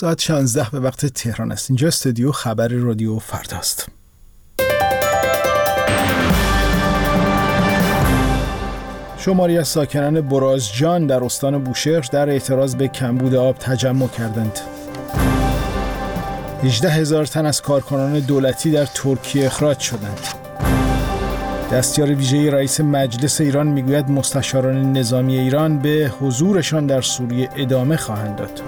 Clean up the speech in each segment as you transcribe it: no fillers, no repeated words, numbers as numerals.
ساعت 16 به وقت تهران است. اینجا استودیو خبر رادیو فرداست. شماری از ساکنان برازجان در استان بوشهر در اعتراض به کمبود آب تجمع کردند. 18,000 تن از کارکنان دولتی در ترکیه اخراج شدند. دستیار ویژه رئیس مجلس ایران میگوید مستشاران نظامی ایران به حضورشان در سوریه ادامه خواهند داد.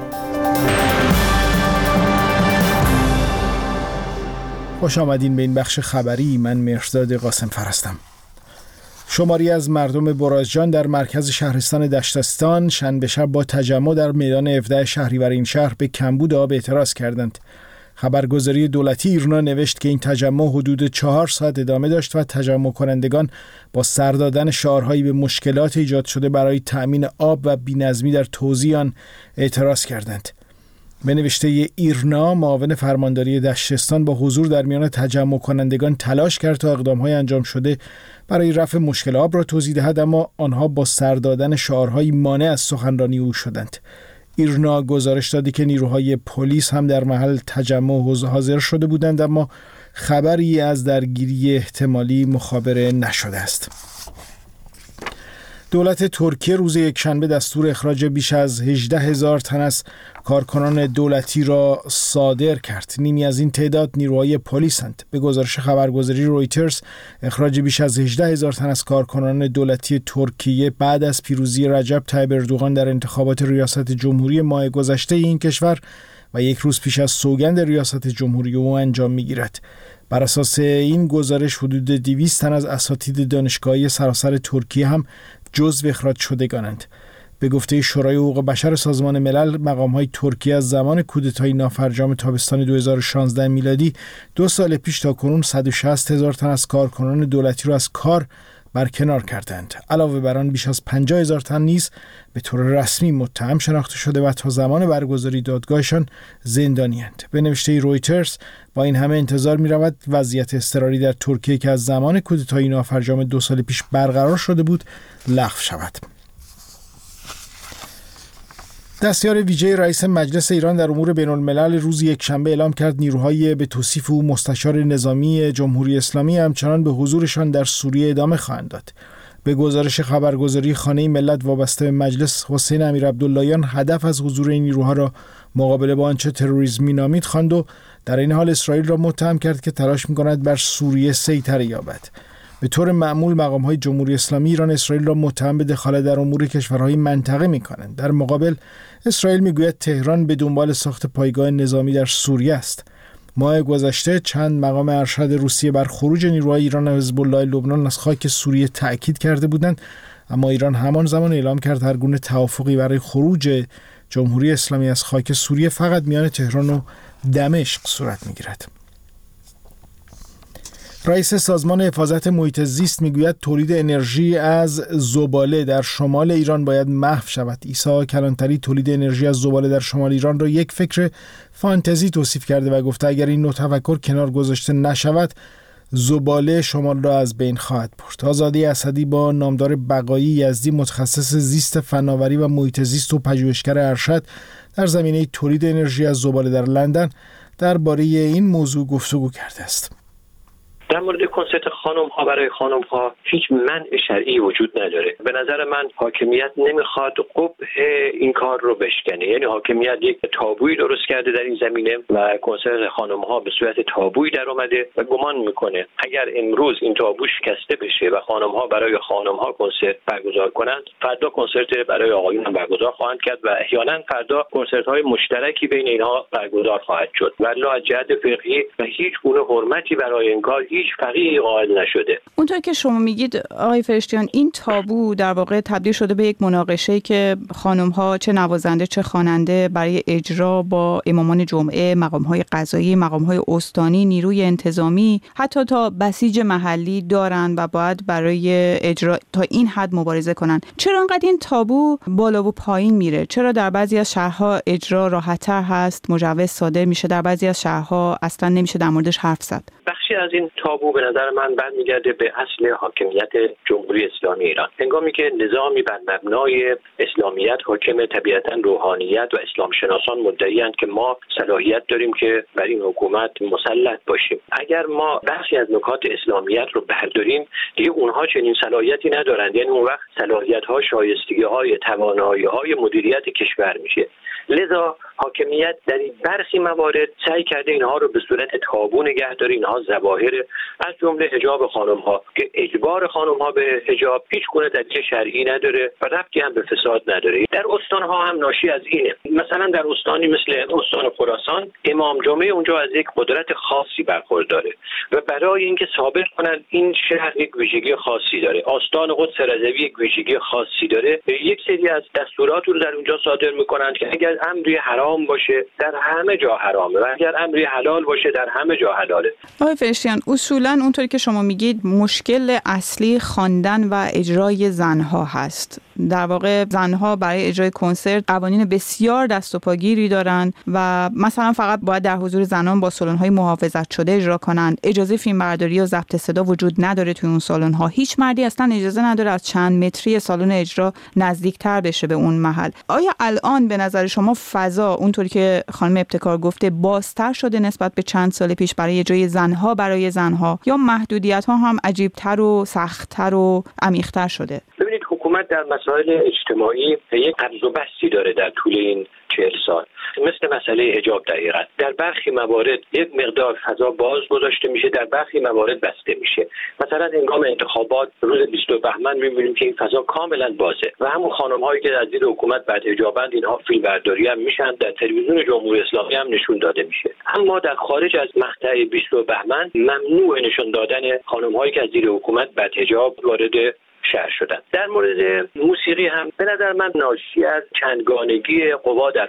خوش آمدین به این بخش خبری. من مهرزاد قاسمفر هستم. شماری از مردم برازجان در مرکز شهرستان دشتستان شنبه شب با تجمع در میدان 17 شهریور این شهر به کمبود آب اعتراض کردند. خبرگزاری دولتی ایرنا نوشت که این تجمع حدود 4 ساعت ادامه داشت و تجمع کنندگان با سر دادن شعارهایی به مشکلات ایجاد شده برای تأمین آب و بی‌نظمی در توزیع آن اعتراض کردند. به نوشته ایرنا، معاون فرمانداری دشتستان با حضور در میان تجمع کنندگان تلاش کرد تا اقدام‌های انجام شده برای رفع مشکل آب را توضیح دهد، اما آنها با سر دادن شعارهایی مانع از سخنرانی او شدند. ایرنا گزارش داده که نیروهای پلیس هم در محل تجمع حاضر شده بودند، اما خبری از درگیری احتمالی مخابره نشده است. دولت ترکیه روز یکشنبه دستور اخراج بیش از 18,000 تن از کارکنان دولتی را صادر کرد. نیمی از این تعداد نیروهای پلیسند. به گزارش خبرگزاری رویترز، اخراج بیش از 18,000 تن از کارکنان دولتی ترکیه بعد از پیروزی رجب طیب اردوغان در انتخابات ریاست جمهوری ماه گذشته این کشور و یک روز پیش از سوگند ریاست جمهوری او انجام می‌گیرد. بر اساس این گزارش حدود 200 تن از اساتید دانشگاهی سراسر ترکیه هم جزو اخراج شدگانند. به گفته شورای حقوق بشر سازمان ملل، مقام‌های ترکیه از زمان کودتای نافرجام تابستان 2016 میلادی 2 سال پیش تا کنون 160,000 تن از کارکنان دولتی را از کار برکنار کردند. علاوه بر آن بیش از 50,000 تن نیز به طور رسمی متهم شناخته شده و تا زمان برگزاری دادگاهشان زندانی‌اند. به نوشته رویترز، با این همه انتظار می‌رود وضعیت اضطراری در ترکیه که از زمان کودتای نافرجام 2 سال پیش برقرار شده بود لغو شود. دستیار ویژه رئیس مجلس ایران در امور بین‌الملل روز یکشنبه اعلام کرد نیروهای به توصیف او مستشار نظامی جمهوری اسلامی همچنان به حضورشان در سوریه ادامه خواهند داد. به گزارش خبرگزاری خانه ملت وابسته به مجلس، حسین امیرعبداللهیان هدف از حضور این نیروها را مقابله با آنچه تروریسم مینامید خواند و در این حال اسرائیل را متهم کرد که تلاش می‌کند بر سوریه سیطره یابد. به طور معمول مقام‌های جمهوری اسلامی ایران اسرائیل را متهم به دخالت در امور کشورهای منطقه می‌کنند. در مقابل اسرائیل می‌گوید تهران به دنبال ساخت پایگاه نظامی در سوریه است. ماه گذشته چند مقام ارشد روسیه بر خروج نیروهای ایران و حزب الله لبنان از خاک سوریه تأکید کرده بودند، اما ایران همان زمان اعلام کرد هر گونه توافقی برای خروج جمهوری اسلامی از خاک سوریه فقط میان تهران و دمشق صورت می‌گیرد. رئیس سازمان حفاظت محیط زیست میگوید تولید انرژی از زباله در شمال ایران باید محو شود. عیسی کلانتری تولید انرژی از زباله در شمال ایران را یک فکر فانتزی توصیف کرده و گفته اگر این نوع تفکر کنار گذاشته نشود زباله شمال را از بین خواهد برد. آزاده اسدی با نامدار بقایی یزدی، متخصص زیست فناوری و محیط زیست و پژوهشگر ارشد در زمینه تولید انرژی از زباله در لندن، درباره این موضوع گفتگو کرده است. در مورد کنسرت خانم‌ها برای خانم‌ها هیچ منع شرعی وجود نداره. به نظر من حاکمیت نمیخواد قبح این کار رو بشکنه. یعنی حاکمیت یک تابویی درست کرده در این زمینه و کنسرت خانم‌ها به صورت تابویی در اومده و گمان میکنه اگر امروز این تابو شکسته بشه و خانم‌ها برای خانم‌ها کنسرت برگزار کنند، فردا کنسرت برای آقایون هم برگزار خواهند کرد و احیانا فردا کنسرت‌های مشترکی بین اینها برگزار خواهد شد. ولی از جهت فقهی و هیچ گونه حرمتی برای این کار هیچ فقیهی قائل نشده. اونطور که شما میگید آقای فرشتیان، این تابو در واقع تبدیل شده به یک مناقشه‌ای که خانم‌ها چه نوازنده چه خواننده برای اجرا با امامان جمعه، مقام‌های قضایی، مقام‌های استانی، نیروی انتظامی، حتی تا بسیج محلی دارن و باید برای اجرا تا این حد مبارزه کنن. چرا انقدر این تابو بالا و پایین میره؟ چرا در بعضی از شهرها اجرا راحت‌تر هست، مجوز صادر میشه، در بعضی از شهرها اصلا نمیشه در موردش حرف زد؟ بخش بخشی از این تابو به نظر من برمیگرده به اصل حاکمیت جمهوری اسلامی ایران. هنگامی که نظامی بر مبنای اسلامیت حاکم، طبیعتاً روحانیت و اسلام شناسان مدعی‌اند که ما صلاحیت داریم که بر این حکومت مسلط باشیم. اگر ما بخشی از نکات اسلامیت رو برداریم، دیگه اونها چنین صلاحیتی ندارند. یعنی اون وقت صلاحیت‌ها، شایستگی‌های، توانایی‌های مدیریت کشور میشه. لذا حاکمیت در این برخی موارد سعی کرده اینها رو به صورت تابو نگه داره. اینها ظواهر از جمله حجاب خانم‌ها که اجبار خانم‌ها به حجاب هیچ گونه دلیل شرعی نداره و ربطی هم به فساد نداره. در استان‌ها هم ناشی از اینه. مثلا در استانی مثل استان خراسان، امام جمعه اونجا از یک قدرت خاصی برخورداره و برای اینکه ثابت کنن این شهر یک ویژگی خاصی داره، آستان قدس رضوی یک ویژگی خاصی داره، یک سری از دستورات رو در اونجا صادر می‌کنند که اگر امری حرام باشه در همه جا حرامه و اگر امری حلال باشه در همه جا حلاله. آقای فرشتیان، اصولاً اونطوری که شما میگید مشکل اصلی خواندن و اجرای زنها هست. در واقع زنها برای اجرای کنسرت قوانین بسیار دست و پاگیری دارن و مثلا فقط باید در حضور زنان با سالن‌های محافظت شده اجرا کنند. اجازه فیلمبرداری و ضبط صدا وجود نداره توی اون سالن‌ها. هیچ مردی اصلا اجازه نداره از چند متری سالن اجرا نزدیکتر بشه به اون محل. آیا الان به نظر شما فضا اونطوری که خانم ابتکار گفته بازتر شده نسبت به چند سال پیش برای اجرای زنها برای زنها، یا محدودیت‌ها هم عجیب‌تر و سخت‌تر و عمیق‌تر شده؟ ببینید، حکومت در مسائل اجتماعی یک قبض و بستی داره در طول این 40 سال. مثل مسئله حجاب دقیقاً در برخی موارد یک مقدار فضا باز گذاشته میشه، در برخی موارد بسته میشه. مثلا هنگام انتخابات روز 20 بهمن میبینیم که این فضا کاملا بازه و همون خانم‌هایی که از زیر حکومت بعد حجابند اینها فیلمبرداری هم میشن، در تلویزیون جمهوری اسلامی هم نشون داده میشه. اما در خارج از مقطع 20 بهمن ممنوع نشون دادن خانم‌هایی که از زیر حکومت بعد حجاب وارد شهر شدن. در مورد موسیقی هم به نظر من ناشی از چندگانگی قوا در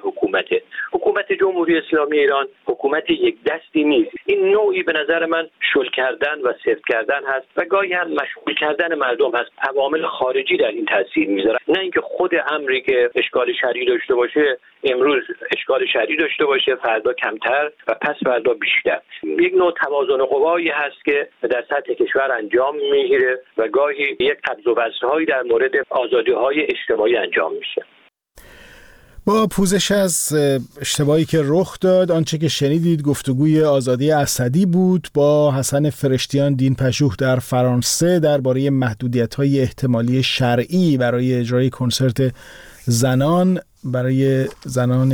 حکومت جمهوری اسلامی ایران حکومت یک دستی نیست. این نوعی به نظر من شل کردن و سفت کردن هست و گاهی هم مشغول کردن مردم هست. عوامل خارجی در این تاثیر میذاره، نه اینکه خود امری که اشکال شرعی داشته باشه امروز اشکال شرعی داشته باشه، فردا کمتر و پس فردا بیشتر. یک نوع توازن قوایی هست که در سطح کشور انجام میگیره و گاهی یک قبض و بست‌هایی در مورد آزادی‌های اجتماعی انجام میشه. با پوزش از اشتباهی که رخ داد، آنچه که شنیدید گفتگوی آزادی اسدی بود با حسن فرشتیان دین پژوه در فرانسه درباره محدودیت‌های احتمالی شرعی برای اجرای کنسرت زنان برای زنان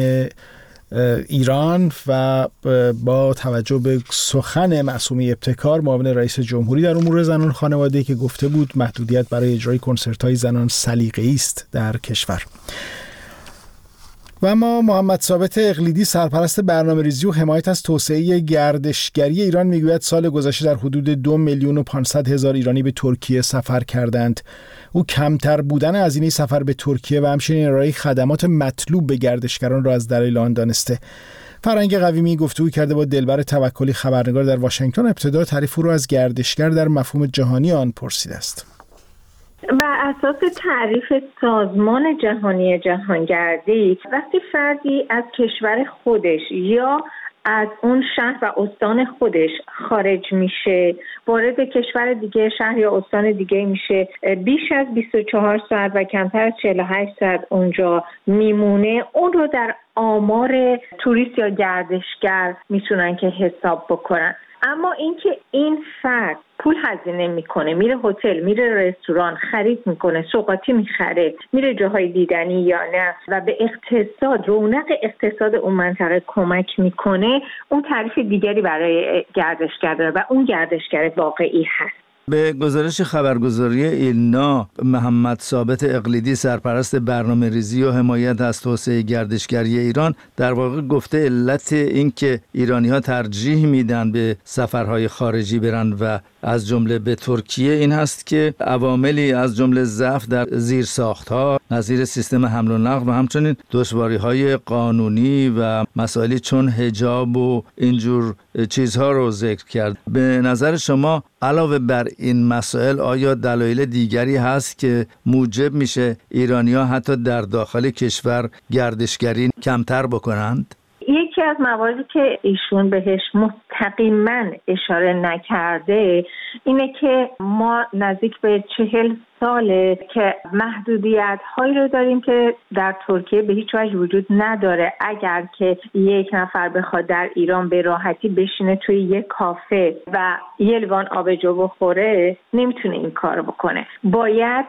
ایران و با توجه به سخن معصومه ابتکار معاون رئیس جمهوری در امور زنان خانواده که گفته بود محدودیت برای اجرای کنسرت‌های زنان سلیقه‌ای است در کشور. و اما محمد ثابت اقلیدی سرپرست برنامه‌ریزی و حمایت از توسعه گردشگری ایران میگوید سال گذشته در حدود 2,500,000 ایرانی به ترکیه سفر کردند. او کمتر بودن هزینه سفر به ترکیه و همچنین ارائه خدمات مطلوب به گردشگران را از دلایل آن دانسته. فرهنگ قویمی گفتگو کرده با دلبر توکلی خبرنگار در واشنگتن. ابتدا تعریف او را از گردشگر در مفهوم جهانی آن پرسیده است. بر اساس تعریف سازمان جهانی جهانگردی، وقتی فردی از کشور خودش یا از اون شهر و استان خودش خارج میشه، وارد کشور دیگه، شهر یا استان دیگه میشه، بیش از 24 ساعت و کمتر از 48 ساعت اونجا میمونه، اون رو در آمار توریست یا گردشگر میتونن که حساب بکنن. اما اینکه این فرد پول هزینه میکنه، میره هتل، میره رستوران، خرید میکنه، سوغاتی میخره، میره جاهای دیدنی یا نه و به اقتصاد، رونق اقتصاد اون منطقه کمک میکنه، اون تعریف دیگری برای گردشگر داره و اون گردشگر واقعی هست. به گزارش خبرگزاری ایلنا، محمد ثابت اقلیدی سرپرست برنامه‌ریزی و حمایت از توسعه گردشگری ایران در واقع گفته علت این که ایرانی‌ها ترجیح میدن به سفرهای خارجی برن و از جمله به ترکیه این هست که عواملی از جمله ضعف در زیرساخت‌ها نظیر سیستم حمل و نقل و همچنین دشواری‌های قانونی و مسائلی چون حجاب و اینجور چیزها رو ذکر کرد. به نظر شما علاوه بر این مسائل آیا دلایل دیگری هست که موجب میشه ایرانی‌ها حتی در داخل کشور گردشگری کمتر بکنند؟ یکی از مواردی که ایشون بهش مستقیما اشاره نکرده اینه که ما نزدیک به 40 ساله که محدودیت هایی رو داریم که در ترکیه به هیچ وجه وجود نداره. اگر که یک نفر بخواد در ایران به راحتی بشینه توی یک کافه و یه لیوان آبجو بخوره نمیتونه این کار بکنه، باید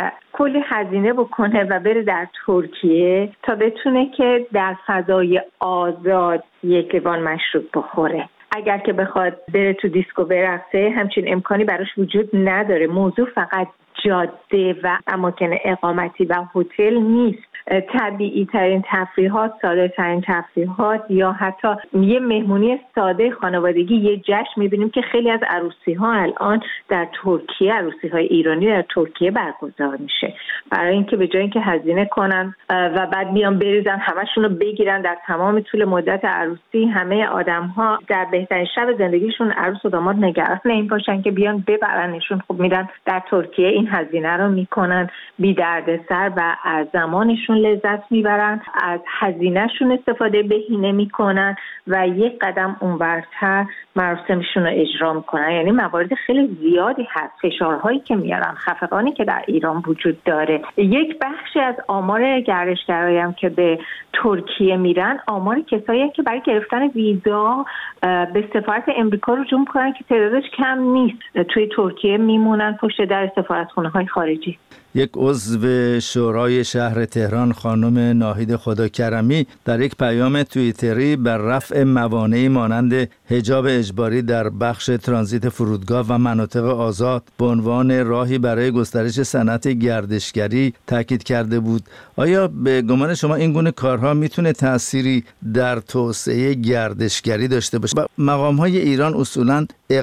کلی هزینه بکنه و بره در ترکیه تا بتونه که در فضای آزاد یک لیوان مشروب بخوره. اگر که بخواد بره تو دیسکو برقصه همچین امکانی براش وجود نداره. موضوع فقط جاده و اماکن اقامتی و هتل نیست. طبیعی ترین تفریحات، ساده ترین تفریحات یا حتی یه مهمونی ساده خانوادگی، یه جشن میبینیم که خیلی از عروسی ها الان در ترکیه، عروسی های ایرانی در ترکیه برگزار میشه، برای اینکه به جای اینکه هزینه کنن و بعد بیان بریزن همشون رو بگیرن در تمام طول مدت عروسی، همه آدم ها در بهترین شب زندگیشون عروس و داماد نگران این باشن که بیان ببرنشون. خب میرن در ترکیه این هزینه رو میکنن بی دردسر و از زمانشون لذت میبرن، از هزینهشون استفاده بهینه میکنن و یک قدم اونورتر مراسمشون رو اجرا میکنن. یعنی موارد خیلی زیادی هست، فشارهایی که میارن، خفقانی که در ایران وجود داره. یک بخشی از آمار گردشگرایی هم که به ترکیه میرن آمار کسایی که برای گرفتن ویزا به سفارت امریکا رجوع میکنن که تعدادش کم نیست، توی ترکیه میمونن پشت در سفارتخونه‌های خارجی. یک عضو شورای شهر تهران خانم ناهید خداکرمی در یک پیام توییتری بر رفع موانعی مانند حجاب اجباری در بخش ترانزیت فرودگاه و مناطق آزاد به عنوان راهی برای گسترش صنعت گردشگری تاکید کرده بود. آیا به گمان شما این گونه کارها میتونه تأثیری در توسعه گردشگری داشته باشه؟ مقام‌های ایران اصولاً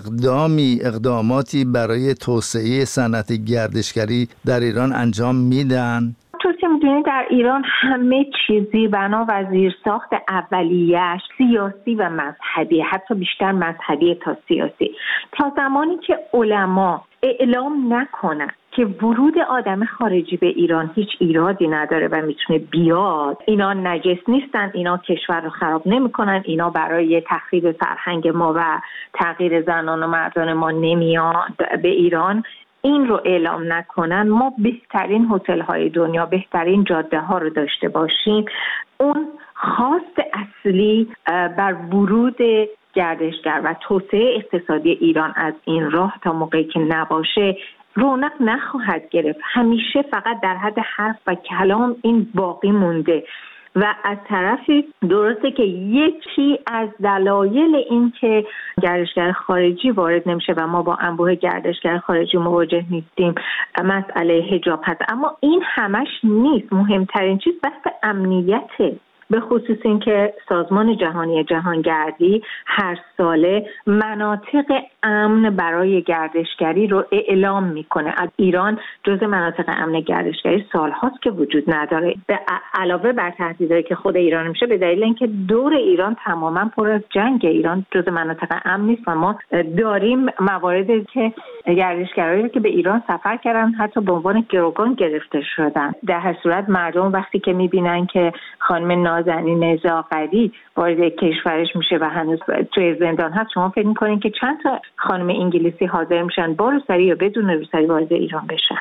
اقداماتی برای توسعه صنعت گردشگری در ایران انجام میدن؟ که میدونید در ایران همه چیزی بنا و زیرساخت اولیه‌اش سیاسی و مذهبی، حتی بیشتر مذهبی تا سیاسی. تا زمانی که علما اعلام نکنن که ورود آدم خارجی به ایران هیچ ایرادی نداره و میتونه بیاد، اینا نجس نیستن، اینا کشور رو خراب نمیکنن، اینا برای تخریب فرهنگ ما و تغییر زنان و مردان ما نمیاد به ایران، این رو اعلام نکنن، ما بهترین هتل‌های دنیا، بهترین جاده‌ها رو داشته باشیم، اون خواست اصلی بر ورود گردشگر و توسعه اقتصادی ایران از این راه تا موقعی که نباشه رونق نخواهد گرفت. همیشه فقط در حد حرف و کلام این باقی مونده و از طرفی درسته که یکی از دلایل این که گردشگر خارجی وارد نمیشه و ما با انبوه گردشگر خارجی مواجه نیستیم مسئله حجاب هست، اما این همش نیست. مهمترین چیز بحث امنیته، به خصوص این که سازمان جهانی جهانگردی هر ساله مناطق امن برای گردشگری رو اعلام میکنه. از ایران جزء مناطق امن گردشگری سالهاست که وجود نداره، به علاوه بر تهدیدایی که خود ایران میشه به دلیل اینکه دور ایران تماما پر از جنگ. ایران جزء مناطق امن نیست و ما داریم مواردی که گردشگرایی که به ایران سفر کردن حتی به عنوان گروگان گرفته شدن. در هر صورت مردم وقتی که میبینن که خانم نازنین زاغری وارد کشورش میشه و هنوز توی زندان هست، شما فکر میکنین که چند تا خانم انگلیسی حاضر میشن با روسری یا بدون روسری وارد ایران بشن؟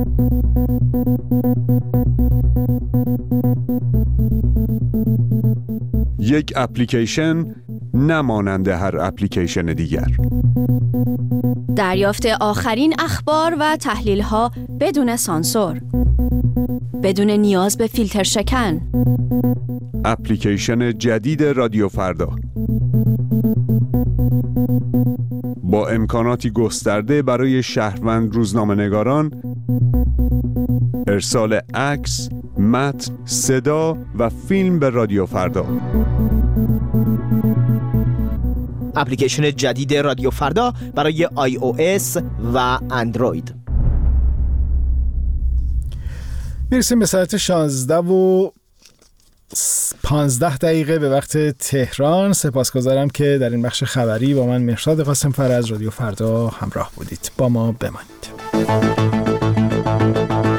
یک اپلیکیشن نمانند هر اپلیکیشن دیگر. دریافت آخرین اخبار و تحلیل‌ها بدون سانسور، بدون نیاز به فیلتر شکن. اپلیکیشن جدید رادیو فردا با امکاناتی گسترده برای شهروند روزنامه‌نگاران، ارسال عکس، متن، صدا و فیلم به رادیو فردا. اپلیکیشن جدید رادیو فردا برای iOS و اندروید. میرسیم به ساعت 16:15 به وقت تهران. سپاسگزارم که در این بخش خبری با من مهرشاد قاسم‌فر از رادیو فردا همراه بودید. با ما بمانید.